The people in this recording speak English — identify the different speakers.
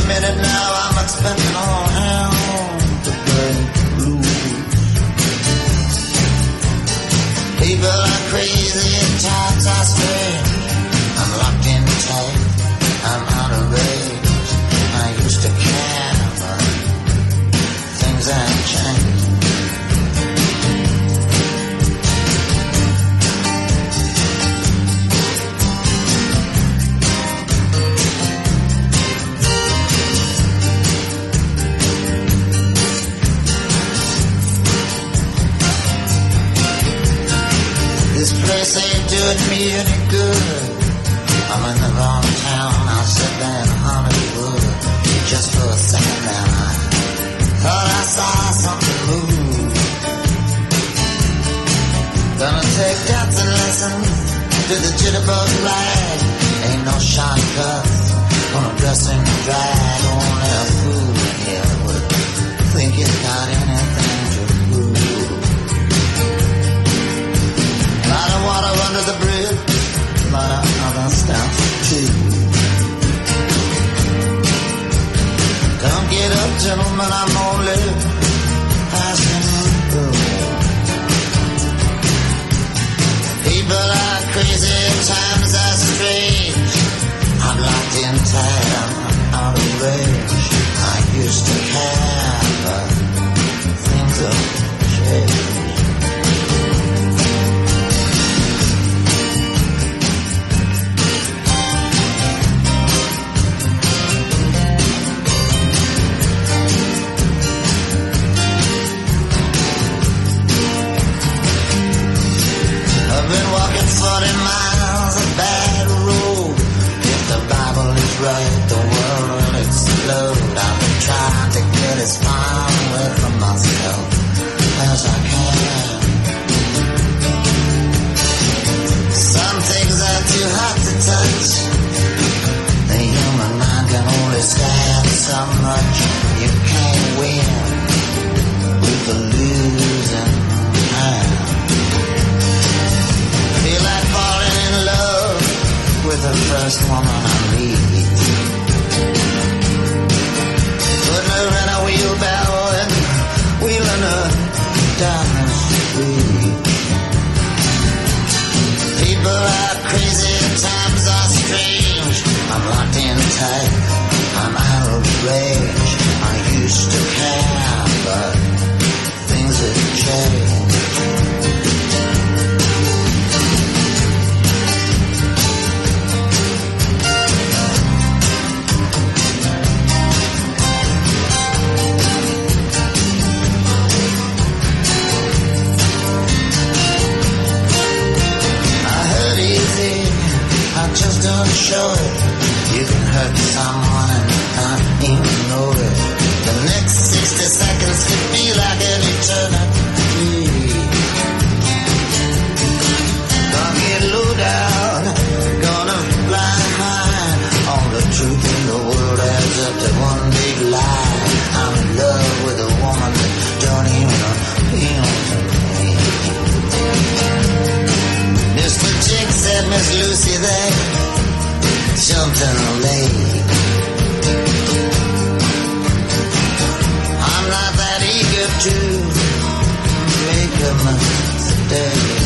Speaker 1: minute now I'm expecting all hell to break loose. People are crazy and times are strange. I'm locked in tight, I'm out of range. I used to care, but things have changed. This place ain't doing me any good. I'm in the wrong town, I'll sit there in Hollywood. Just for a second now, I thought I saw something move. Gonna take dancing lessons to the jitterbug ride. Ain't no shortcuts, gonna dress in drag. Only a fool here would think he's got anything to prove. Lot of water under the bridge, lot of other stuff too. Don't get up, gentlemen, I'm only passing through. People are crazy, times are strange. I'm locked in tight, I'm out of range. I used to care, but things have changed. I've been walking 40 miles of bad road. If the Bible is right, the world will explode. I've been trying to get as far away from myself as I can. Some things are too hot to touch. The human mind can only stand so much. You can't win with the losing hand. Feel like falling in love with the first woman I meet. Putting her in a wheelbarrow and wheeling her down the street. People are crazy, times are strange. I'm locked in tight, I'm out of range. I used to care, but things have changed. Just don't show it. You can hurt someone and not even know it. The next 60 seconds could be like an eternity. Gonna get low down, gonna fly high. All the truth in the world adds up to one big lie. I'm in love with a woman that don't even appeal to me. Mr. Chick said, Miss Lucy, they jumped in the lake. I'm not that eager to make a mistake.